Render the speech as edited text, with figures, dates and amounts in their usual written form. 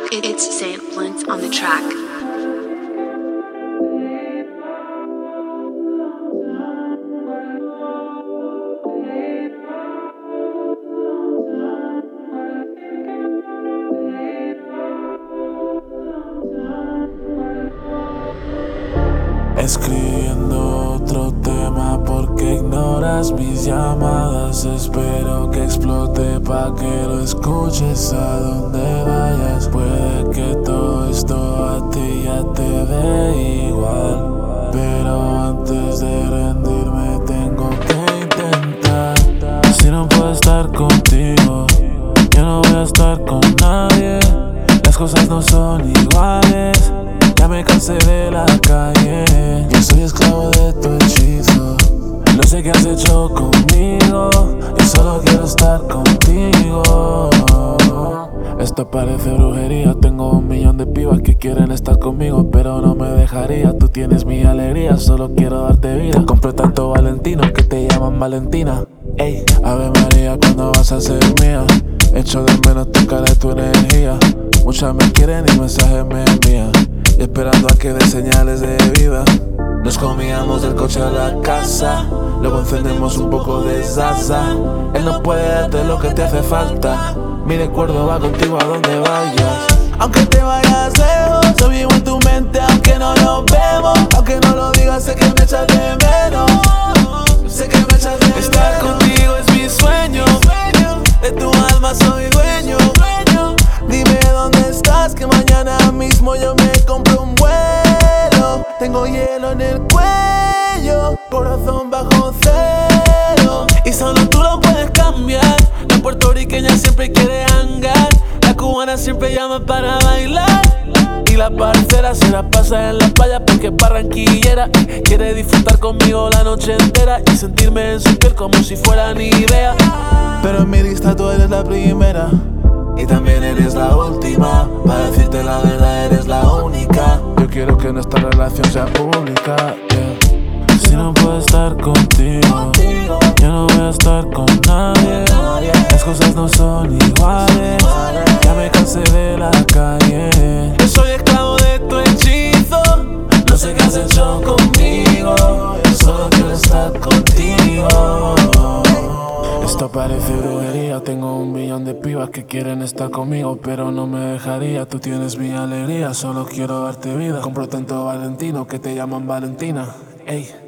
It's Saint Flint on the track. Escribiendo otro tema porque ignoras mis llamadas. Espero que explote pa' que lo escuches a donde vayas. Puede que todo esto a ti ya te dé igual, pero antes de rendirme tengo que intentar. Si no puedo estar contigo, yo no voy a estar con nadie. Las cosas no son iguales. Ya me cansé de la calle. Yo soy esclavo de tu hechizo. No sé qué has hecho conmigo. Yo solo quiero estar contigo. Esto parece brujería. Tengo 1.000.000 de pibas que quieren estar conmigo, pero no me dejaría. Tú tienes mi alegría, solo quiero darte vida. Te compré tanto Valentino que te llaman Valentina. Ey, Ave María, ¿cuándo vas a ser mía? Echo de menos tu cara y tu energía. Muchas me quieren y mensajes me envían, y esperando a que dé señales de vida. Nos comíamos del coche a la casa, luego encendemos un poco de salsa. Él no puede darte lo que te hace falta. Mi recuerdo va contigo a donde vayas. Aunque te vayas lejos, yo vivo en tu mente aunque no nos vemos. Aunque no lo digas, sé que me echas de menos. Sé que me echas de menos. Estar contigo es mi sueño. De tu alma soy dueño. Dime dónde estás, que mañana mismo yo me compro un vuelo. Tengo hielo en el cuello, corazón bajo cero, y solo tú lo puedes cambiar. La puertorriqueña siempre quiere hangar, la cubana siempre llama para bailar, y la parcera se la pasa en la playa porque es barranquillera. Quiere disfrutar conmigo la noche entera y sentirme en su piel como si fuera ni idea. Pero en mi lista tú eres la primera, y también eres la última. Para decirte la verdad, eres la única. Yo quiero que nuestra relación sea pública, yeah. Si no puedo estar contigo, yo no voy a estar con nadie. Las cosas no son iguales. Ya me cansé de la calle. Yo soy esclavo de tu hechizo. No sé qué has hecho conmigo. Yo solo quiero estar contigo. Esto parece brujería. Tengo 1.000.000 de pibas que quieren estar conmigo, pero no me dejaría. Tú tienes mi alegría, solo quiero darte vida. Compro tanto Valentino que te llaman Valentina. Ey.